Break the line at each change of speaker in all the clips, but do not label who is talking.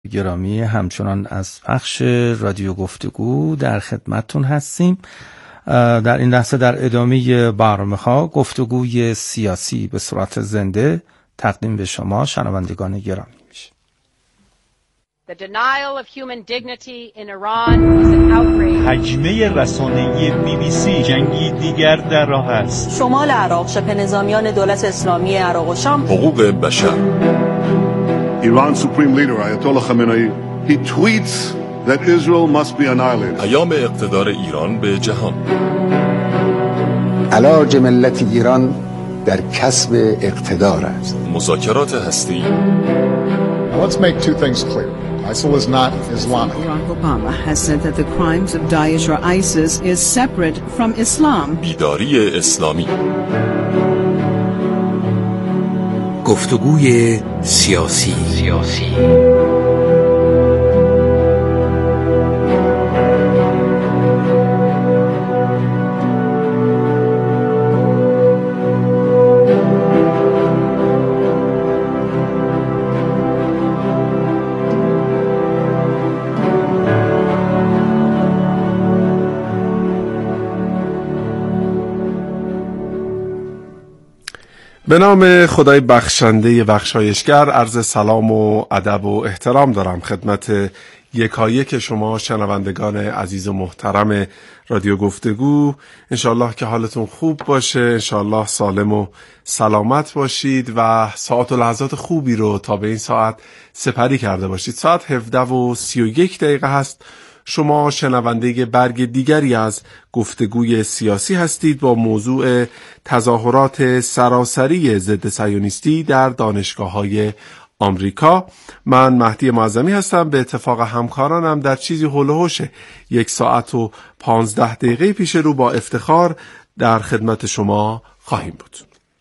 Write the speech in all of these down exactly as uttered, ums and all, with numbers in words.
گرامی، همچنان از پخش رادیو گفتگو در خدمتتون هستیم. در این لحظه در ادامه برنامه‌ها گفتگوی سیاسی به صورت زنده تقدیم به شما شنوندگان گرامی میشه.
The denial of human dignity in Iran is an outrage.
حجمه رسانه‌ای بی بی سی جنگی دیگر در راه است.
شمال عراق، شبه نظامیان دولت اسلامی عراق و شام.
حقوق بشر.
Iran's supreme leader Ayatollah Khamenei he tweets that Israel must be annihilated.
پیام اقتدار ایران به جهان.
علاج ملت ایران در کسب اقتدار است.
مذاکرات هستی.
Let's make two things clear. ISIL is not Islamic.
Barack Obama has said that the crimes of Daesh or ISIS is separate from Islam.
بیداری اسلامی.
گفتگوی سیاسی سیاسی
به نام خدای بخشنده بخشایشگر عرض سلام و ادب و احترام دارم خدمت یکایک شما شنوندگان عزیز و محترم رادیو گفتگو. انشالله که حالتون خوب باشه، انشالله سالم و سلامت باشید و ساعت و لحظات خوبی رو تا به این ساعت سپری کرده باشید. ساعت هفده و سی و یک دقیقه هست. شما شنونده برگ دیگری از گفتگوی سیاسی هستید با موضوع تظاهرات سراسری ضد صهیونیستی در دانشگاه‌های آمریکا. من مهدی معظمی هستم. به اتفاق همکارانم در چیزی هول و هوش یک ساعت و پانزده دقیقه پیش رو با افتخار در خدمت شما خواهیم بود.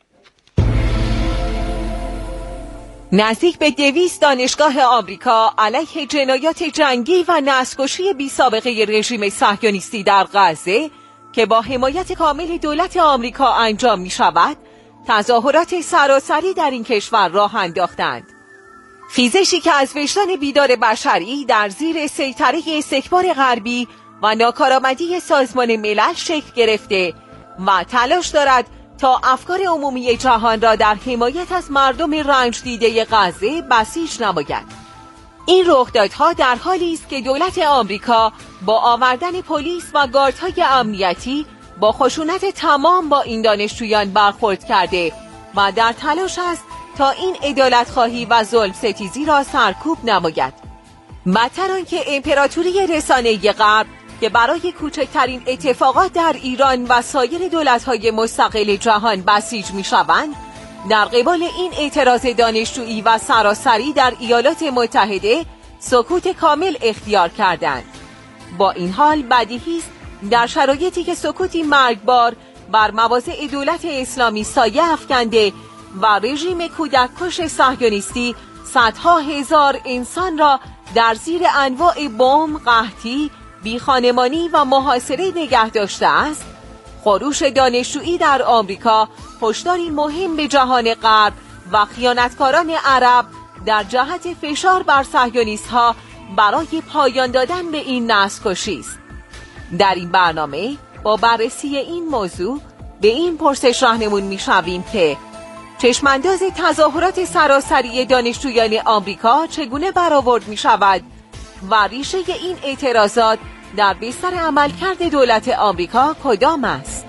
نزدیک به دویست دانشگاه آمریکا علیه جنایات جنگی و نسل‌کشی بی سابقه رژیم صهیونیستی در غزه که با حمایت کامل دولت آمریکا انجام می شود، تظاهرات سراسری در این کشور راه انداختند. خیزشی که از وجدان بیدار بشری در زیر سیطره استکبار غربی و ناکارآمدی سازمان ملل شکل گرفته و تلاش دارد تا افکار عمومی جهان را در حمایت از مردم رنج دیده غزه بسیج نماید. این رخدادها در حالی است که دولت آمریکا با آوردن پلیس و گاردهای امنیتی با خشونت تمام با این دانشجویان برخورد کرده و در تلاش است تا این عدالت‌خواهی و ظلم ستیزی را سرکوب نماید. بدتر آنکه امپراتوری رسانه‌ای غرب که برای کوچکترین اتفاقات در ایران و سایر دولت‌های مستقل جهان بسیج می‌شوند، در قبال این اعتراض دانشجویی و سراسری در ایالات متحده سکوت کامل اختیار کردند. با این حال بدیهی است در شرایطی که سکوتی مرگبار بر مواضع دولت اسلامی سایه افکنده و رژیم کودککش صهیونیستی صدها هزار انسان را در زیر انواع بمب، قحطی، بیخانمانی و محاصره نگه داشته است، خروش دانشجویی در آمریکا هشداری مهم به جهان غرب و خیانتکاران عرب در جهت فشار بر صهیونیست‌ها برای پایان دادن به این نسل‌کشی است. در این برنامه با بررسی این موضوع به این پرسش راهنمون می‌شویم که چشمانداز تظاهرات سراسری دانشجویان آمریکا چگونه برآورد می‌شود و ریشه این اعتراضات در بستر عملکرد دولت آمریکا کدام است؟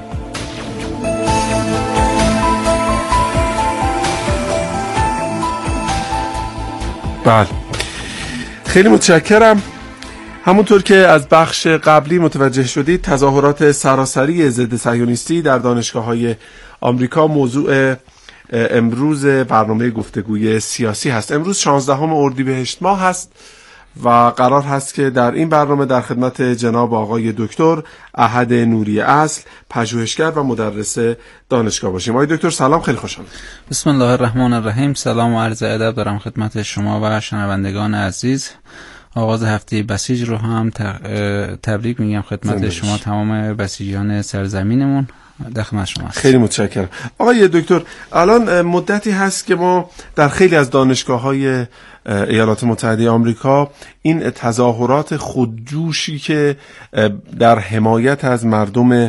بله، خیلی متشکرم. همونطور که از بخش قبلی متوجه شدید، تظاهرات سراسری ضد صهیونیستی در دانشگاه‌های آمریکا موضوع امروز برنامه گفتگوی سیاسی هست. امروز شانزدهم اردیبهشت ماه هست و قرار هست که در این برنامه در خدمت جناب آقای دکتر احد نوری اصل، پژوهشگر و مدرس دانشگاه باشیم. آقای دکتر سلام، خیلی خوش آمدید.
بسم الله الرحمن الرحیم. سلام و عرض ادب دارم خدمت شما و شنوندگان عزیز. آغاز هفته بسیج رو هم تبریک میگم خدمت شما تمام بسیجیان سرزمینمون. در خدمت شما هست.
خیلی متشکرم. آقای دکتر، الان مدتی هست که ما در خیلی از دانشگاه‌های ایالات متحده آمریکا این تظاهرات خودجوشی که در حمایت از مردم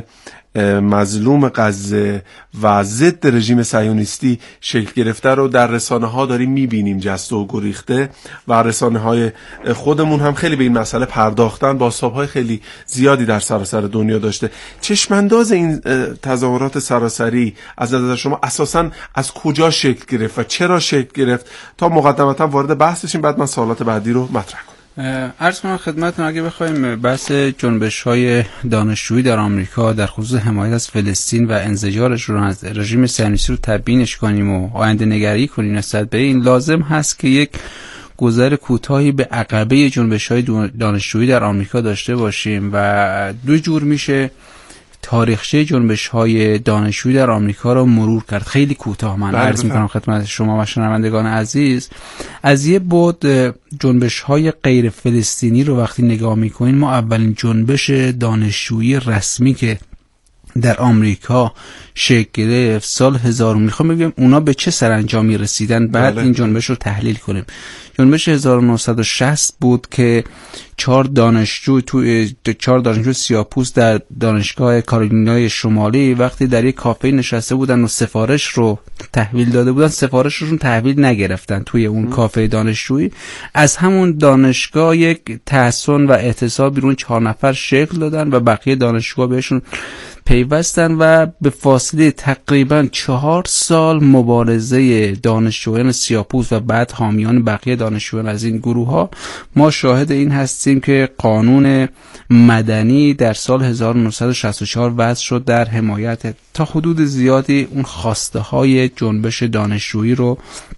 مظلوم غزه و ضد رژیم صهیونیستی شکل گرفته رو در رسانه ها داریم میبینیم جسته و گریخته، و رسانه های خودمون هم خیلی به این مسئله پرداختن، بازتاب‌های خیلی زیادی در سراسر دنیا داشته. چشمانداز این تظاهرات سراسری از نظر شما اساساً از کجا شکل گرفت و چرا شکل گرفت تا مقدمتا وارد بحث بشیم، بعد من سوالات بعدی رو مطرح کنم.
عرض کنم خدمتتون اگه بخوایم بحث جنبش‌های دانشجویی در آمریکا در خصوص حمایت از فلسطین و انزجارش رو از رژیم صهیونیستی رو تبیینش کنیم و آینده نگری کنیم نسبت به این، لازم هست که یک گذر کوتاهی به عقبه جنبش‌های دانشجویی در آمریکا داشته باشیم و دو جور میشه تاریخچه جنبش‌های دانشجویی در آمریکا را مرور کرد. خیلی کوتاه من عرض می‌کنم خدمت شما و شنوندگان عزیز. از یه بعد جنبش‌های غیر فلسطینی رو وقتی نگاه می‌کنین، ما اولین جنبش دانشجویی رسمی که در آمریکا شکل گرفت سال هزار، میخوام بگم اونا به چه سرانجامی رسیدن، بعد این جنبش رو تحلیل کنیم. جنبش هزار و نهصد و شصت بود که چهار دانشجو توی چهار دانشجو سیاه‌پوست در دانشگاه کارولینای شمالی وقتی در یک کافه نشسته بودن و سفارش رو تحویل داده بودن، سفارششون تحویل نگرفتن توی اون کافه دانشجویی. از همون دانشگاه یک تحصن و اعتصاب بیرون چهار نفر شکل دادن و بقیه دانشجوها بهشون پیوستن و به فاصله تقریبا چهار سال مبارزه دانشجویان سیاه‌پوست و بعد حامیان بقیه دانشجویان از این گروه ها ما شاهد این هستیم که قانون مدنی در سال هزار و نهصد و شصت و چهار وضع شد در حمایت تا حدود زیادی اون خواسته های جنبش دانشجویی رو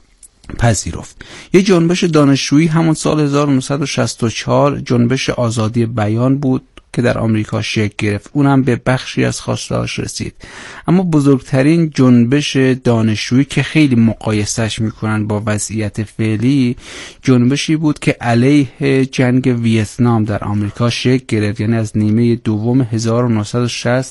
پذیرفت. یه جنبش دانشجویی همون سال هزار و نهصد و شصت و چهار جنبش آزادی بیان بود که در آمریکا شکل گرفت، اونم به بخشی از خواسته‌هاش رسید. اما بزرگترین جنبش دانشجویی که خیلی مقایسهش میکنن با وضعیت فعلی، جنبشی بود که علیه جنگ ویتنام در آمریکا شکل گرفت، یعنی از نیمه دوم هزار و نهصد و شصت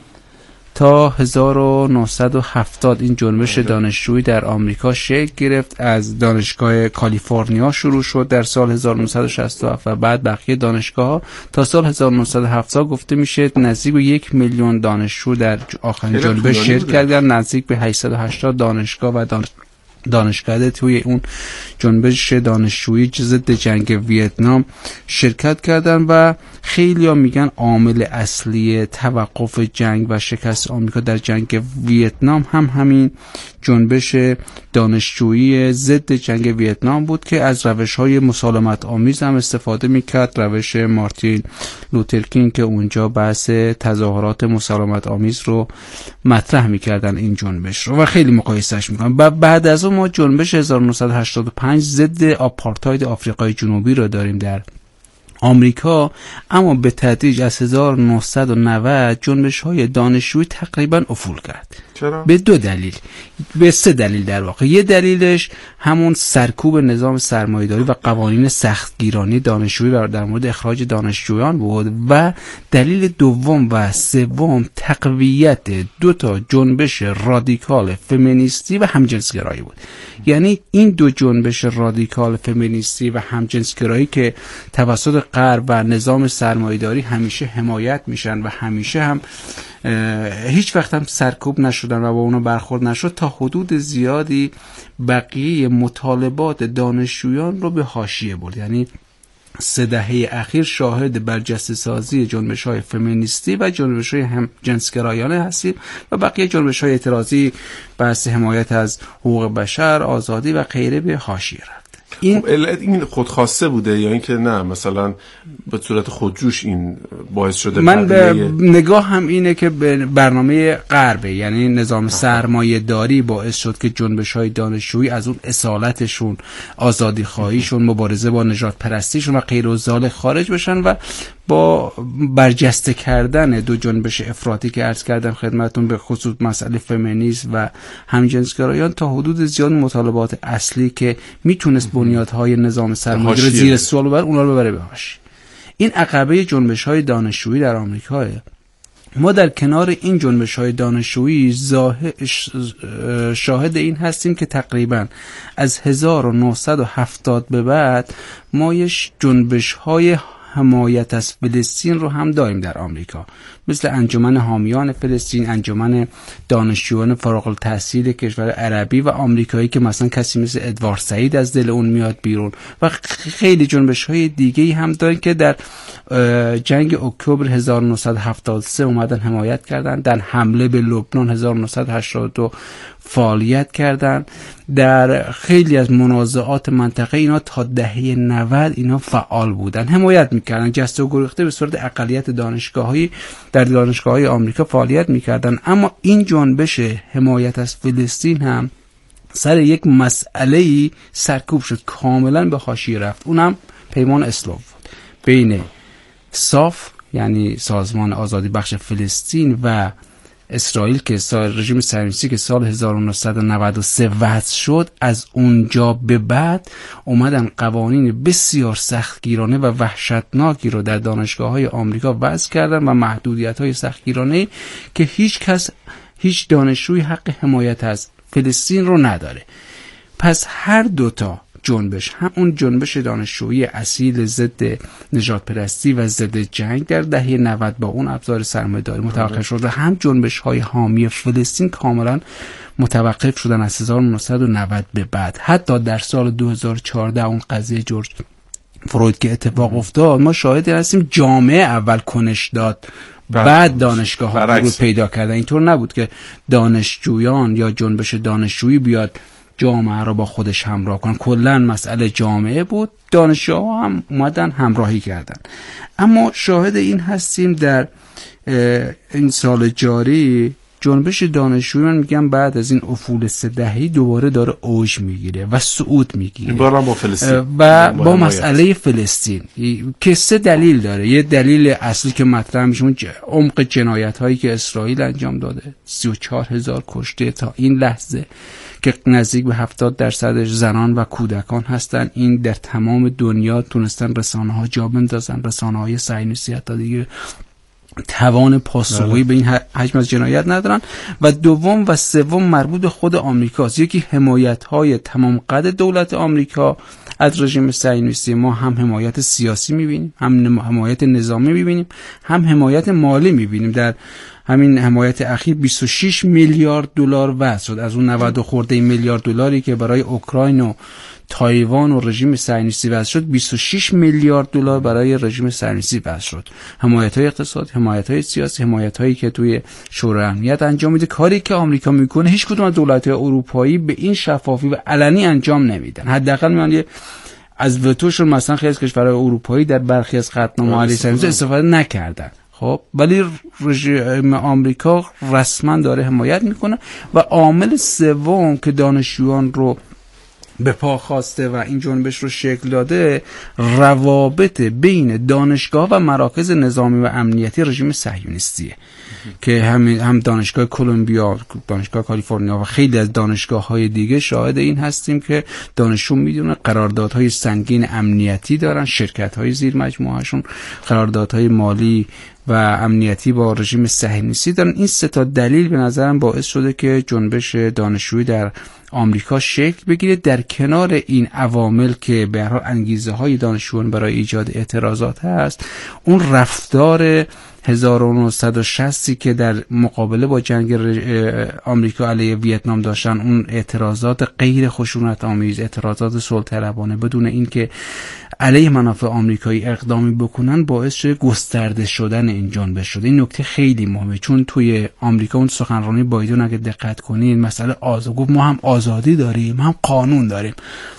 تا هزار و نهصد و هفتاد این جنبش دانشجویی در آمریکا شکل گرفت. از دانشگاه کالیفرنیا شروع شد در سال هزار و نهصد و شصت و هفت و بعد بقیه دانشگاه‌ها تا سال هزار و نهصد و هفتاد گفته میشه نزدیک به یک میلیون دانشجو در آخرین جنبش شرکت کردن. نزدیک به هشتصد و هشتاد دانشگاه و دانش دانشکده توی اون جنبش دانشجویی ضد جنگ ویتنام شرکت کردن و خیلی ها میگن عامل اصلی توقف جنگ و شکست آمریکا در جنگ ویتنام هم همین جنبش دانشجویی ضد جنگ ویتنام بود که از روش‌های مسالمت آمیز هم استفاده میکرد. روش مارتین لوتر کینگ که اونجا بحث تظاهرات مسالمت آمیز رو مطرح میکردن این جنبش رو و خیلی مقایسهش میکنن. و بعد از اون ما جنبش هزار و نهصد و هشتاد و پنج ضد آپارتاید آفریقای جنوبی رو داریم در آمریکا، اما به تدریج از هزار و نهصد و نود جنبش‌های دانشجویی تقریبا افول کرد.
چرا؟
به دو دلیل، به سه دلیل در واقع. یه دلیلش همون سرکوب نظام سرمایه‌داری و قوانین سختگیرانه دانشجویی در مورد اخراج دانشجویان بود و دلیل دوم و سوم تقویت دو تا جنبش رادیکال فمینیستی و همجنسگرایی بود. یعنی این دو جنبش رادیکال فمینیستی و همجنسگرایی که توسط غرب و نظام سرمایه‌داری همیشه حمایت میشن و همیشه هم هیچ وقت هم سرکوب نشدن و با اونا برخورد نشد، تا حدود زیادی بقیه مطالبات دانشجویان رو به حاشیه برد. یعنی سه دهه اخیر شاهد برجسته سازی جنبش‌های فمینیستی و جنبش‌های هم جنسگرایانه هستیم و بقیه جنبش‌های اعتراضی بحث حمایت از حقوق بشر، آزادی و غیره به حاشیه رفت.
این علت این خودخواسته بوده یا اینکه نه مثلا به صورت خودجوش این باعث شده؟
من به نگاه هم اینه که برنامه غربه، یعنی نظام سرمایه داری باعث شد که جنبش‌های دانشجویی از اون اصالتشون، آزادی خواهیشون، مبارزه با نژاد پرستیشون و غیر و ذالک خارج بشن و با برجسته کردن دو جنبش افراطی که عرض کردم خدمتتون به خصوص مسئله فمینیسم و همجنسگرایان تا حدود زیاد مطالبات اصلی که میتونست بنیادهای نظام سرمایه‌داری زیر سوال ببره اونا رو ببره به حاشیه. این عقبه جنبش‌های دانشجویی در آمریکا ما در کنار این جنبش‌های دانشجویی شاهد این هستیم که تقریباً از هزار و نهصد و هفتاد به بعد ما یک جنبش‌های حمایت از فلسطین رو هم داریم در آمریکا، مثل انجمن حامیان فلسطین، انجمن دانشجویان فارغ التحصیل کشور عربی و آمریکایی که مثلا کسی مثل ادوارد سعید از دل اون میاد بیرون و خیلی جنبش‌های دیگه‌ای هم دارن که در جنگ اکتبر هزار و نهصد و هفتاد و سه اومدن حمایت کردن، در حمله به لبنان هزار و نهصد و هشتاد و دو فعالیت کردن، در خیلی از منازعات منطقه اینا تا دهه نود اینا فعال بودن، حمایت میکردن، جسته و گریخته به صورت اقلیت دانشگاهی در دانشگاه‌های آمریکا فعالیت میکردن. اما این جنبش حمایت از فلسطین هم سر یک مسئله‌ای سرکوب شد، کاملا به حاشیه رفت، اونم پیمان اسلو بود بین صاف یعنی سازمان آزادی بخش فلسطین و اسرائیل که سال رژیم صهیونیستی که سال هزار و نهصد و نود و سه وضع شد. از اونجا به بعد اومدن قوانین بسیار سختگیرانه و وحشتناکی رو در دانشگاه‌های آمریکا وضع کردن و محدودیت‌های سختگیرانه که هیچ کس هیچ دانشجوی حق حمایت از فلسطین رو نداره. پس هر دوتا جنبش، هم اون جنبش دانشجویی اصیل ضد نژاد پرستی و ضد جنگ در دهه نود با اون ابزار سرمایه‌داری متوقف شد و هم جنبش‌های حامی فلسطین کاملا متوقف شدن از هزار و نهصد و نود به بعد. حتی در سال دو هزار و چهارده اون قضیه جورج فروید که اتفاق افتاد، ما شاهد هستیم جامعه اول کنش داد بعد دانشگاه ها رو پیدا کردن. اینطور نبود که دانشجویان یا جنبش دانشجویی بیاد جامعه را با خودش همراه کن، کلن مسئله جامعه بود، دانشجوها هم اومدن همراهی کردن. اما شاهد این هستیم در این سال جاری جنبش دانشجویی، من میگم بعد از این افول سه دهه‌ای دوباره داره اوج میگیره و صعود میگیره
با فلسطین
و با, با مسئله فلسطین که سه دلیل داره. یه دلیل اصلی که مطرح میشه اون عمق جنایت هایی که اسرائیل انجام داده، سی و چهار هزار کشته تا این لحظه که نزدیک به هفتاد درصدش زنان و کودکان هستن. این در تمام دنیا تونستن رسانه ها جا بندازن، رسانه های صهیونیستی حتی دیگه توان پاسخگویی به این حجم از جنایت ندارن. و دوم و سوم مربوط به خود آمریکاست. یکی حمایت های تمام قد دولت آمریکا از رژیم صهیونیستی، ما هم حمایت سیاسی میبینیم، هم حمایت نظامی میبینیم، هم حمایت مالی میبینیم. در همین حمایت اخیر بیست و شش میلیارد دلار وضع شد از اون نود خورده میلیارد دلاری که برای اوکراین و تایوان و رژیم صهیونیستی وضع شد، بیست و شش میلیارد دلار برای رژیم صهیونیستی وضع شد. حمایت‌های اقتصادی، حمایت‌های سیاسی، حمایت‌هایی که توی شورای امنیت انجام میده. کاری که آمریکا میکنه هیچ کدوم از دولت‌های اروپایی به این شفافی و علنی انجام نمیدن. حداقل میگن از وتوشون مثلا خیلی از کشورهای اروپایی در برخی از قطعنامه‌های علیه صهیونیستی استفاده نکردن. خب ولی رژیم آمریکا رسما داره حمایت میکنه. و عامل سوم که دانشجویان رو به پا خواسته و این جنبش رو شکل داده، روابط بین دانشگاه و مراکز نظامی و امنیتی رژیم صهیونیستیه که همین هم دانشگاه کلمبیا، دانشگاه کالیفرنیا و خیلی از دانشگاه‌های دیگه شاهد این هستیم که دانشجو میدونه قراردادهای سنگین امنیتی دارن، شرکت‌های زیر مجموعه‌شون قراردادهای مالی و امنیتی با رژیم صهیونیستی دارن. این سه تا دلیل به نظرم باعث شده که جنبش دانشجویی در آمریکا شکل بگیره. در کنار این عوامل که به هر حال انگیزه های دانشجویان برای ایجاد اعتراضات هست، اون رفتار هزار و نهصد و شصت که در مقابله با جنگ آمریکا علیه ویتنام داشتن، اون اعتراضات غیر خشونت آمیز، اعتراضات صلح طلبانه بدون اینکه علیه منافع آمریکایی اقدامی بکنن، باعث شده گسترده شدن این جنبش شده. این نکته خیلی مهمه، چون توی آمریکا اون سخنرانی بایدن اگه دقت کنین مسئله آزادی گفت، ما هم آزادی داریم هم قانون داریم.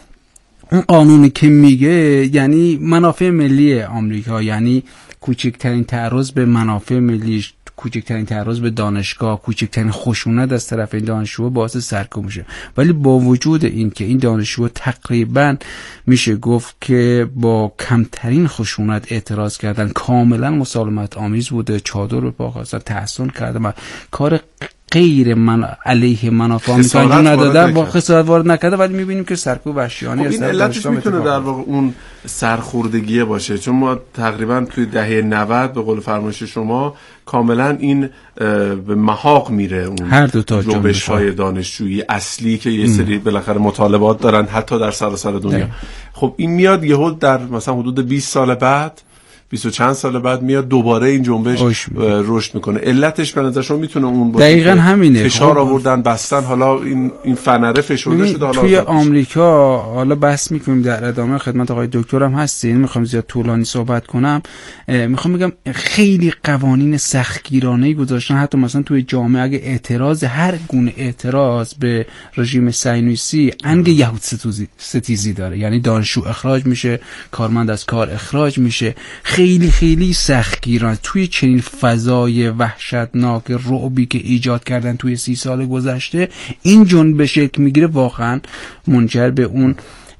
اون قانونی که میگه یعنی منافع ملی آمریکا، یعنی کوچکترین تعرض به منافع ملیش، کوچکترین تعرض به دانشگاه، کوچکترین خشونت از طرف این دانشجو باعث سرکوب میشه. ولی با وجود این که این دانشجو تقریبا میشه گفت که با کمترین خشونت اعتراض کردن، کاملا مسالمت آمیز بوده، چادر به پا خواستن، تحسن کردن و کار غیر من علیه منافع آمریکا انجام ندادن، با خسارت وارد نکرده، ولی میبینیم که سرکوب وحشیانه
خب این علتش میتونه در واقع اون سرخوردگیه باشه، چون ما تقریبا توی دهه نود به قول فرمایش شما کاملا این به محاق میره اون
هر دو تا
جنبش‌های دانشجویی اصلی که یه سری بالاخره مطالبات دارن حتی در سراسر دنیا. خب این میاد یهو در مثلا حدود بیست سال بعد، بیست و چند سال بعد میاد دوباره این جنبش رشد میکنه. علتش به نظر شما میتونه اون باشه؟
دقیقاً همینه.
فشار آوردن، بستن، حالا این این فنره فشرده شده. حالا
توی آمریکا حالا بحث میکنیم در ادامه، خدمت آقای دکترم هستین، میخوام زیاد طولانی صحبت کنم. میخوام بگم خیلی قوانین سختگیرانه‌ای گذاشتن، حتی مثلا توی جامعه اگه اعتراض، هر گونه اعتراض به رژیم صهیونیستی انگ یهود ستیزی داره، یعنی دانشجو اخراج میشه، کارمند از کار اخراج میشه. خیلی خیلی سختگیران توی چنین فضای وحشتناک رعبی که ایجاد کردن توی سی سال گذشته، این جنبش شکل میگیره واقعا منجر به اون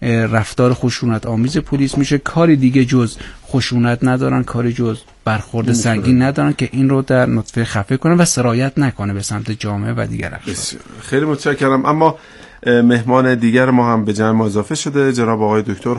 رفتار خشونت آمیز پلیس میشه. کاری دیگه جز خشونت ندارن، کاری جز برخورد سنگین ندارن که این رو در نطفه خفه کنن و سرایت نکنه به سمت جامعه و دیگر افراد.
خیلی متشکرم. اما مهمان دیگر ما هم به جمع ما اضافه شده، جناب آقای دکتر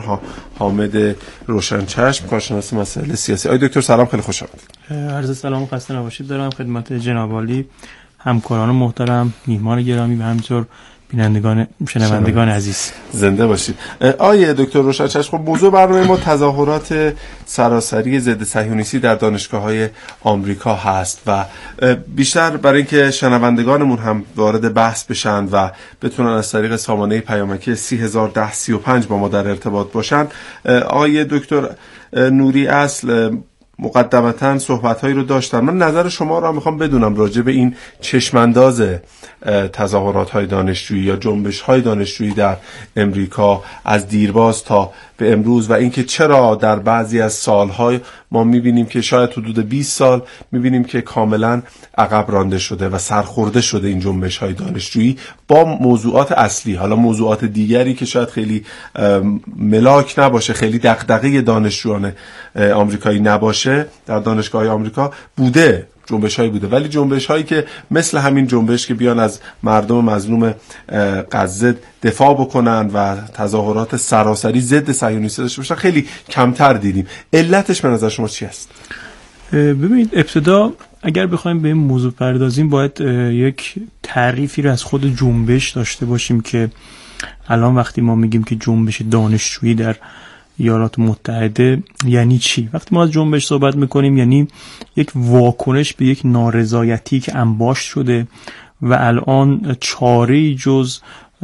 حامد روشنچشم، کارشناس مسائل سیاسی. آقای دکتر سلام، خیلی خوش آمدید.
عرض سلام و خسته نباشید دارم خدمت جناب عالی، همکاران محترم، میهمان گرامی و همینطور بینندگان شنوندگان عزیز.
زنده باشید. آقای دکتر روشنچشم، خب موضوع برنامه ما تظاهرات سراسری ضد صهیونیستی در دانشگاه‌های آمریکا هست و بیشتر برای اینکه شنوندگانمون هم وارد بحث بشن و بتونن از طریق سامانه پیامکی سی هزار و ده سی و پنج با ما در ارتباط باشن، آقای دکتر نوری اصل مقدمتاً صحبت‌هایی رو داشتن. من نظر شما رو میخوام بدونم راجع به این چشمانداز تظاهرات‌های دانشجویی یا جنبش‌های دانشجویی در امریکا از دیرباز تا به امروز و اینکه چرا در بعضی از سال‌های ما می‌بینیم که شاید حدود بیست سال می‌بینیم که کاملاً عقب رانده شده و سرخورده شده این جنبش‌های دانشجویی با موضوعات اصلی. حالا موضوعات دیگری که شاید خیلی ملاک نباشه، خیلی دغدغه دانشجویان آمریکایی نباشه در دانشگاه‌های آمریکا بوده، جنبش‌هایی بوده، ولی جنبش‌هایی که مثل همین جنبش که بیان از مردم مظلوم غزه دفاع بکنن و تظاهرات سراسری ضد صهیونیستی داشته باشن خیلی کمتر دیدیم. علتش به نظر شما چی است؟
ببینید، ابتدا اگر بخوایم به این موضوع پردازیم باید یک تعریفی رو از خود جنبش داشته باشیم که الان وقتی ما میگیم که جنبش دانشجویی در ایالات متحده یعنی چی؟ وقتی ما از جنبش صحبت میکنیم یعنی یک واکنش به یک نارضایتی که انباشت شده و الان چاره‌ای جز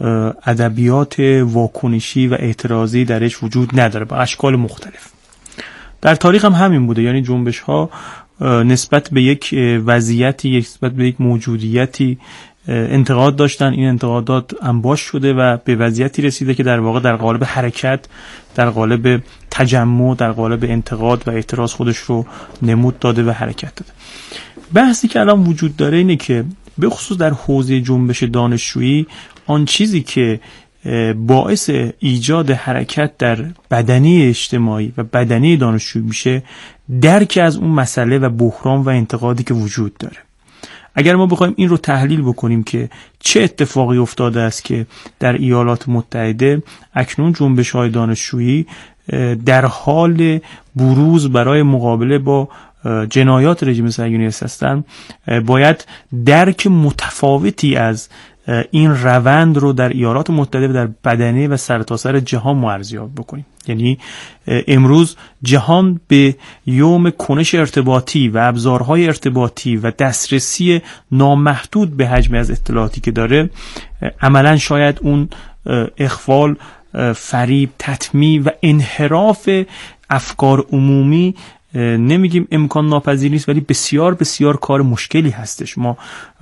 ادبیات واکنشی و اعتراضی درش وجود نداره با اشکال مختلف. در تاریخ هم همین بوده، یعنی جنبش ها نسبت به یک وضعیتی، نسبت به یک موجودیتی انتقاد داشتن. این انتقادات انباشت شده و به وضعیتی رسیده که در واقع در قالب حرکت، در قالب تجمع، در قالب انتقاد و اعتراض خودش رو نمود داده و حرکت داده. بحثی که الان وجود داره اینه که به خصوص در حوزه جنبش دانشجویی آن چیزی که باعث ایجاد حرکت در بدنه اجتماعی و بدنه دانشجویی میشه درک از اون مسئله و بحران و انتقادی که وجود داره. اگر ما بخوایم این رو تحلیل بکنیم که چه اتفاقی افتاده است که در ایالات متحده اکنون جنبش‌های دانشجویی در حال بروز برای مقابله با جنایات رژیم صهیونیست هستند، باید درک متفاوتی از این روند رو در ایالات متحده و در بدنه و سرتاسر جهان ما ارزیابی بکنیم. یعنی امروز جهان به یوم کنش ارتباطی و ابزارهای ارتباطی و دسترسی نامحدود به حجم از اطلاعاتی که داره، عملا شاید اون اخوال، فریب، تطمیع و انحراف افکار عمومی نمیگیم امکان ناپذیر نیست، ولی بسیار بسیار کار مشکلی هستش. ما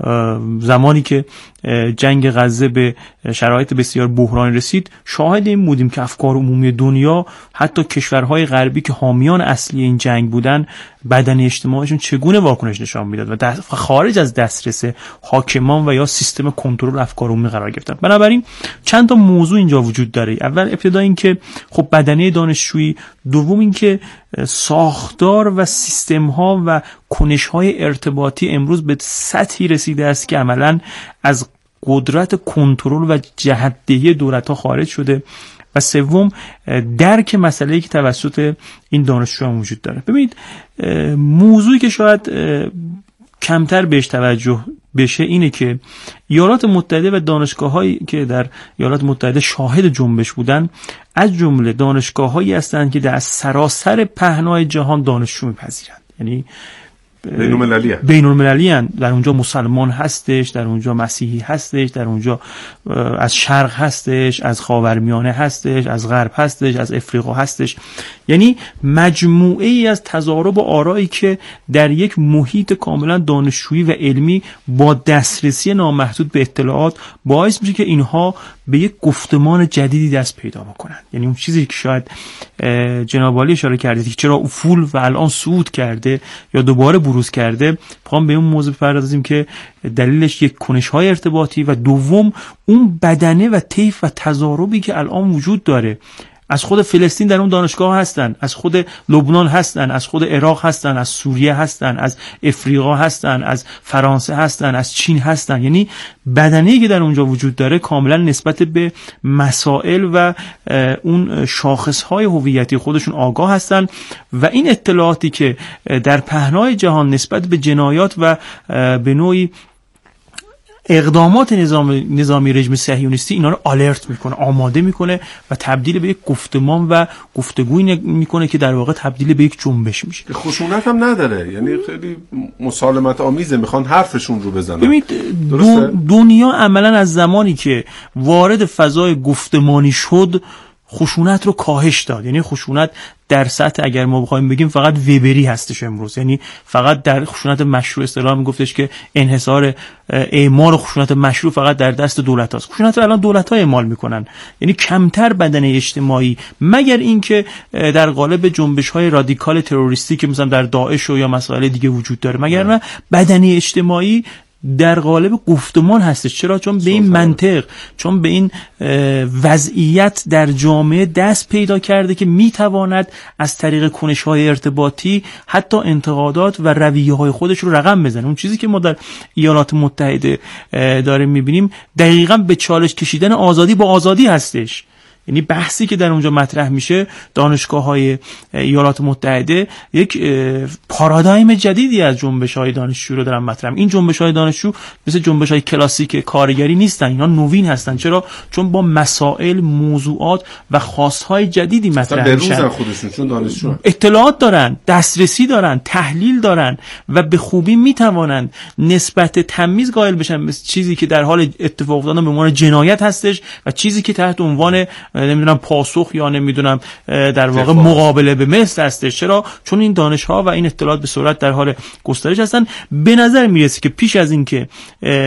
زمانی که جنگ غزه به شرایط بسیار بحرانی رسید شاهد این بودیم که افکار عمومی دنیا، حتی کشورهای غربی که حامیان اصلی این جنگ بودن، بدن اجتماعیشون چگونه واکنش نشان میداد و خارج از دسترس حاکمان و یا سیستم کنترل افکار عمومی قرار گرفتن. بنابراین چند تا موضوع اینجا وجود داره. اول ابتدا این که خب بدنه دانشجویی، دوم این که ساختار و سیستم ها و کنش‌های ارتباطی امروز به سطحی رسیده است که عملاً از قدرت کنترل و جهت‌دهی دولت‌ها خارج شده. و سوم درک مسئله‌ای که توسط این دانشجویان وجود داره. ببینید موضوعی که شاید کمتر بهش توجه بشه اینه که ایالات متحده و دانشگاه‌هایی که در ایالات متحده شاهد جنبش بودن از جمله دانشگاه‌هایی هستند که در سراسر پهنای جهان دانشجو می‌پذیرند. یعنی
بین‌المللی هست.
بین‌المللی هست. در اونجا مسلمان هستش، در اونجا مسیحی هستش، در اونجا از شرق هستش، از خاورمیانه هستش، از غرب هستش، از افریقا هستش. یعنی مجموعه ای از تضارب و آرایی که در یک محیط کاملا دانشجویی و علمی با دسترسی نامحدود به اطلاعات باعث میشه که اینها به یک گفتمان جدیدی دست پیدا بکنن. یعنی اون چیزی که شاید جناب عالی اشاره کردید که چرا افول و الان صعود کرده یا دوباره بروز کرده، میخوام به اون موضوع بپردازیم که دلیلش یک کنش‌های ارتباطی و دوم اون بدنه و طیف و تضاربی که الان وجود داره. از خود فلسطین در اون دانشگاه هستن، از خود لبنان هستن، از خود عراق هستن، از سوریه هستن، از افریقا هستن، از فرانسه هستن، از چین هستن. یعنی بدنه‌ای که در اونجا وجود داره کاملا نسبت به مسائل و اون شاخص‌های هویتی خودشون آگاه هستن و این اطلاعاتی که در پهنای جهان نسبت به جنایات و به نوعی اقدامات نظام نظامی رژیم صهیونیستی اینا رو آلرت میکنه، آماده میکنه و تبدیل به یک گفتمان و گفتگویی میکنه که در واقع تبدیل به یک جنبش میشه.
خشونت هم نداره، یعنی خیلی مسالمت آمیزه، میخوان حرفشون رو بزنن.
ببینید دو دنیا عملا از زمانی که وارد فضای گفتمانی شد خشونت رو کاهش داد. یعنی خشونت در سطح اگر ما بخوایم بگیم فقط وبری هستش امروز، یعنی فقط در خشونت مشروع اصطلاح میگفتش که انحصار اعمال و خشونت مشروع فقط در دست دولت هاست. خشونت رو الان دولت ها اعمال میکنن، یعنی کمتر بدن اجتماعی، مگر اینکه در قالب جنبش های رادیکال تروریستی که مثلا در داعش و یا مسائل دیگه وجود داره، مگر نه بدن اجتماعی در قالب گفتمان هستش. چرا؟ چون به این منطق، چون به این وضعیت در جامعه دست پیدا کرده که میتواند از طریق کنش‌های ارتباطی حتی انتقادات و رویه‌های خودش رو رقم بزنه. اون چیزی که ما در ایالات متحده داریم میبینیم دقیقاً به چالش کشیدن آزادی با آزادی هستش. یعنی بحثی که در اونجا مطرح میشه، دانشگاه‌های ایالات متحده یک پارادایم جدیدی از جنبش‌های دانشجو رو دارن مطرح. این جنبش‌های دانشجو مثل جنبش‌های کلاسیک کارگری نیستن، اینا نوین هستن. چرا؟ چون با مسائل، موضوعات و خواست‌های جدیدی مطرح میشن.
خودشون چون دانشجو
اطلاعات دارن، دسترسی دارن، تحلیل دارن و به خوبی میتوانند نسبت تمیز قائل بشن مثل چیزی که در حال اتفاق افتادن به عنوان جنایت هستش و چیزی که تحت عنوان نمیدونم پاسخ یا نمیدونم در واقع مقابله به مثل هستش. چرا؟ چون این دانش ها و این اطلاعات به سرعت در حال گسترش هستن. به نظر میرسه که پیش از این که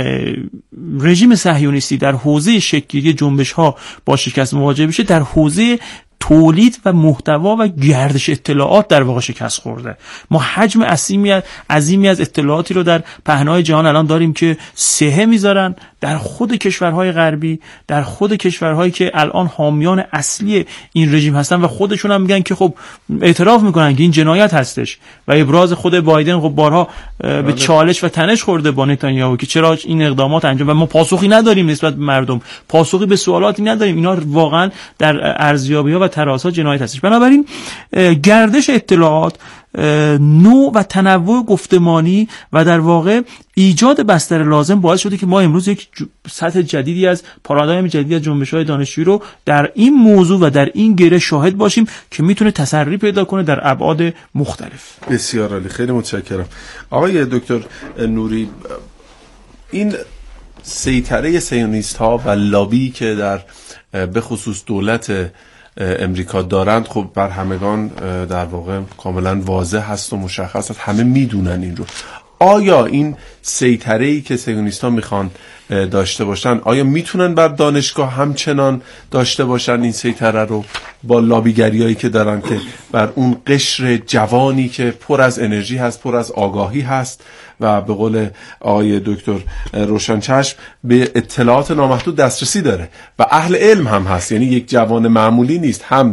رژیم صهیونیستی در حوزه شکل‌گیری جنبش ها با شکست مواجه بشه، در حوزه تولید و محتوا و گردش اطلاعات در واقع شکست خورده. ما حجم عظیمی عظیمی از اطلاعاتی رو در پهنای جهان الان داریم که سهه میذارن در خود کشورهای غربی، در خود کشورهایی که الان حامیان اصلی این رژیم هستن و خودشون هم میگن که خب اعتراف میکنن که این جنایت هستش و ابراز خود بایدن خب بارها به چالش و تنش خورده با نتانیاهو که چرا این اقدامات انجام و ما پاسخی نداریم نسبت به مردم، پاسخی به سوالاتی نداریم. اینا واقعا در ارزیابی‌ها و ترازها جنایت هستش. بنابراین گردش اطلاعات، نوع و تنوع گفتمانی و در واقع ایجاد بستر لازم باعث شده که ما امروز یک سطح جدیدی از پارادایم جدیدی از جنبش‌های دانشجویی رو در این موضوع و در این گره شاهد باشیم که میتونه تسری پیدا کنه در ابعاد مختلف.
بسیار عالی، خیلی متشکرم. آقای دکتر نوری، این سیطره صهیونیست‌ها و لابی که در به خصوص دولت امریکا دارند خب بر همگان در واقع کاملا واضح هست و مشخص هست، همه میدونن این رو. آیا این سیطره‌ای که صهیونیست‌ها میخوان داشته باشن، آیا میتونن بر دانشگاه همچنان داشته باشن این سیطره رو با لابیگریایی که دارن که بر اون قشر جوانی که پر از انرژی هست، پر از آگاهی هست و به قول آقای دکتر روشنچشم به اطلاعات نامحدود دسترسی داره و اهل علم هم هست، یعنی یک جوان معمولی نیست، هم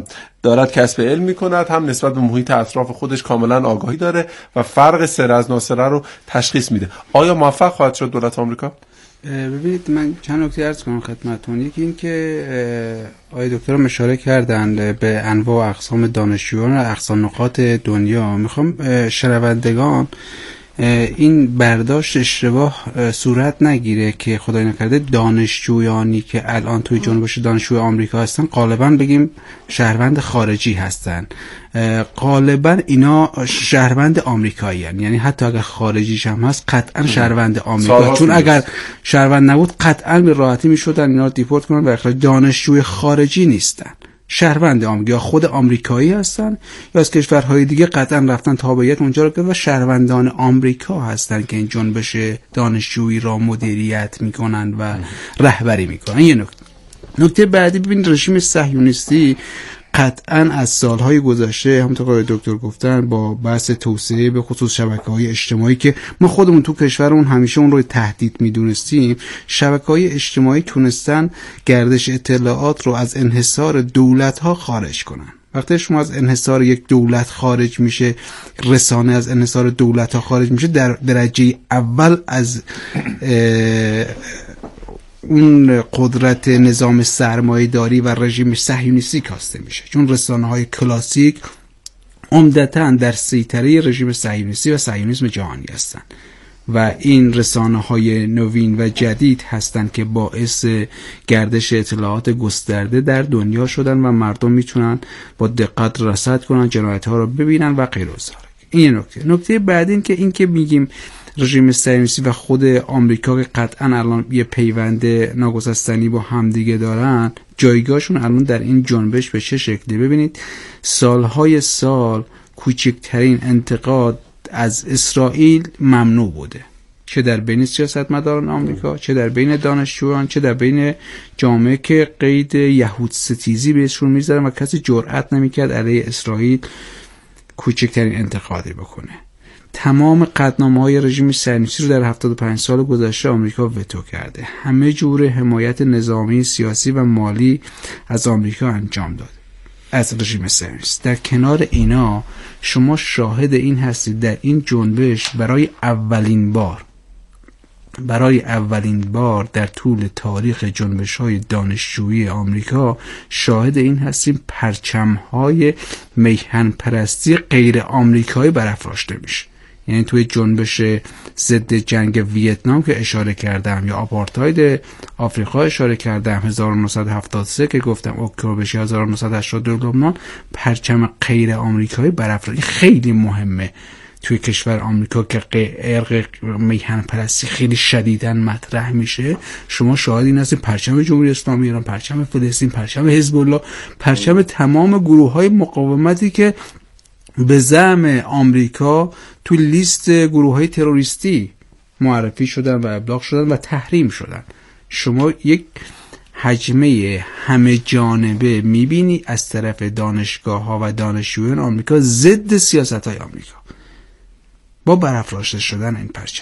دارد کسب علم میکند، هم نسبت به محیط اطراف خودش کاملا آگاهی داره و فرق سر از ناسره رو تشخیص میده. آیا موفق خواهد شد دولت آمریکا؟
ببینید من چند نکته عرض کنم خدمتتون. یکی این که آقای دکتر اشاره کردن به انواع و اقسام دانشجویان و اقصا نقاط دنیا. میخوام شنوندگان این برداشت اشتباه صورت نگیره که خدای نکرده دانشجویانی که الان توی جنبش دانشجوی آمریکا هستن غالبا بگیم شهروند خارجی هستن. غالبا اینا شهروند آمریکایی هستن، یعنی حتی اگر خارجیش هم هست قطعا شهروند آمریکا، چون اگر شهروند نبود قطعا به راحتی میشدن اینا رو دیپورت کنن و اخراج. دانشجوی خارجی نیستن، شهروند آمریکا، یا خود آمریکایی هستن یا از کشورهای دیگه قطعا رفتن تابعیت اونجا رو گرفتن و شهروندان آمریکا هستن که این جنبش دانشجویی را مدیریت میکنن و رهبری میکنن. یه نکته نکته بعدی، ببین رژیم صهیونیستی قطعا از سالهای گذشته همونطور که دکتر گفتن با بحث توسعه به خصوص شبکه‌های اجتماعی که ما خودمون تو کشورمون همیشه اون رو تهدید میدونستیم، شبکه‌های اجتماعی تونستن گردش اطلاعات رو از انحصار دولت‌ها خارج کنن. وقتی شما از انحصار یک دولت خارج میشه، رسانه از انحصار دولت‌ها خارج میشه، در درجه اول از اون قدرت نظام سرمایه‌داری و رژیم صهیونیستی کاسته میشه، چون رسانه‌های کلاسیک عمدتاً در سیطره رژیم صهیونیستی و صهیونیسم جهانی هستند و این رسانه‌های نوین و جدید هستند که باعث گردش اطلاعات گسترده در دنیا شدن و مردم میتونن با دقت رصد کنن، جنایت‌ها رو ببینن و غیره و ذالک. این نکته. نکته بعد این که این که میگیم رژیم صهیونیستی و خود آمریکا که قطعا الان یه پیوند ناگسستنی با همدیگه دارن، جایگاهشون الان در این جنبش به چه شکلی؟ ببینید سالهای سال کوچکترین انتقاد از اسرائیل ممنوع بوده، چه در بین سیاستمداران آمریکا، چه در بین دانشجویان، چه در بین جامعه که قید یهود ستیزی بهشون میذارن و کسی جرئت نمیکرد علیه اسرائیل کوچکترین انتقادی بکنه. تمام قطعنامه‌های رژیم صهیونیستی رو در هفتاد و پنج سال گذشته آمریکا وتو کرده. همه جور حمایت نظامی، سیاسی و مالی از آمریکا انجام داده از رژیم صهیونیستی. در کنار اینا شما شاهد این هستید در این جنبش برای اولین بار برای اولین بار در طول تاریخ جنبش‌های دانشجویی آمریکا شاهد این هستیم پرچم‌های میهن پرستی غیر آمریکایی برافراشته میشه. یعنی توی جنبش ضد جنگ ویتنام که اشاره کردم یا آپارتاید آفریقا اشاره کردم هزار و نهصد و هفتاد و سه که گفتم اکتبر هزار و نهصد و هشتاد و دو لبنان، پرچم غیر آمریکایی برافراشته. خیلی مهمه توی کشور آمریکا که ارق میهن پرستی خیلی شدیداً مطرح میشه. شما شاهد این هستید پرچم جمهوری اسلامی ایران، پرچم فلسطین، پرچم حزب الله، پرچم تمام گروه‌های مقاومتی که به زعم آمریکا تو لیست گروه‌های تروریستی معرفی شدن و ابلاغ شدن و تحریم شدن. شما یک حجمه همه جانبه میبینی از طرف دانشگاه‌ها و دانشجویان آمریکا ضد سیاست‌های آمریکا با برافراشته شدن این پرچم.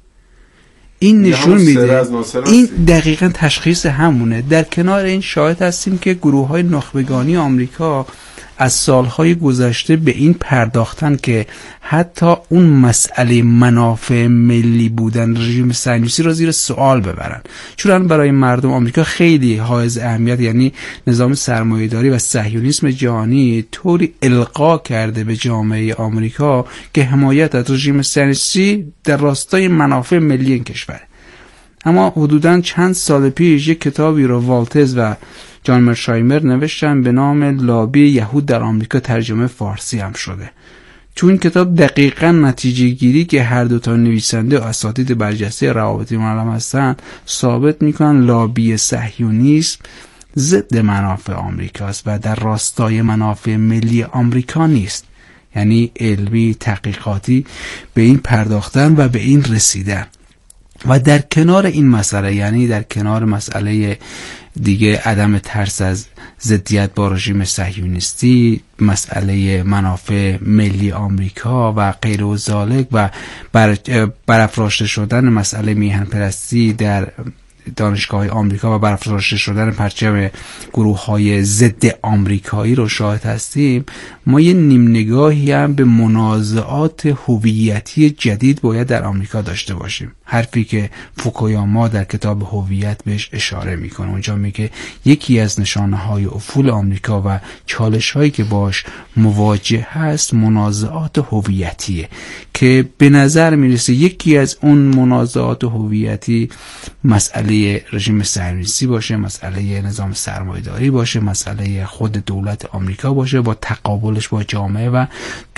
این نشون میده این دقیقاً تشخیص همونه. در کنار این شاهد هستیم که گروه‌های نخبگانی آمریکا از سالهای گذشته به این پرداختن که حتی اون مسئله منافع ملی بودن رژیم صهیونیستی را زیر سوال ببرن، چون برای مردم آمریکا خیلی حائز اهمیت، یعنی نظام سرمایه‌داری و صهیونیسم جهانی طوری القا کرده به جامعه آمریکا که حمایت از رژیم صهیونیستی در راستای منافع ملی این کشوره. اما حدوداً چند سال پیش یک کتابی رو والتز و جان مرشایمر نوشتن به نام لابی یهود در آمریکا، ترجمه فارسی هم شده. تو این کتاب دقیقاً نتیجه گیری که هر دو تا نویسنده و اساتید برجسته روابط معلم هستن ثابت میکنن لابی صهیونیسم ضد منافع آمریکاست و در راستای منافع ملی آمریکا نیست. یعنی علمی تحقیقاتی به این پرداختن و به این رسیدن. و در کنار این مسئله، یعنی در کنار مسئله دیگه عدم ترس از ضدیت با رژیم صهیونیستی، مسئله منافع ملی آمریکا و غیر و ذالک و بر برافراشته شدن مسئله میهن پرستی در دانشگاه آمریکا و برافراشته شدن پرچم گروه های ضد آمریکایی رو شاهد هستیم، ما یه نیم نگاهی هم به منازعات هویتی جدید باید در آمریکا داشته باشیم. حرفی که فوکویاما در کتاب هویت بهش اشاره میکنه، اونجا میگه یکی از نشانه های افول آمریکا و چالش هایی که باش مواجه هست منازعات هویتیه که به نظر میرسه یکی از اون منازعات هویتی مسئله رژیم صهیونیستی باشه، مسئله نظام سرمایه‌داری باشه، مسئله خود دولت آمریکا باشه با تقابلش با جامعه و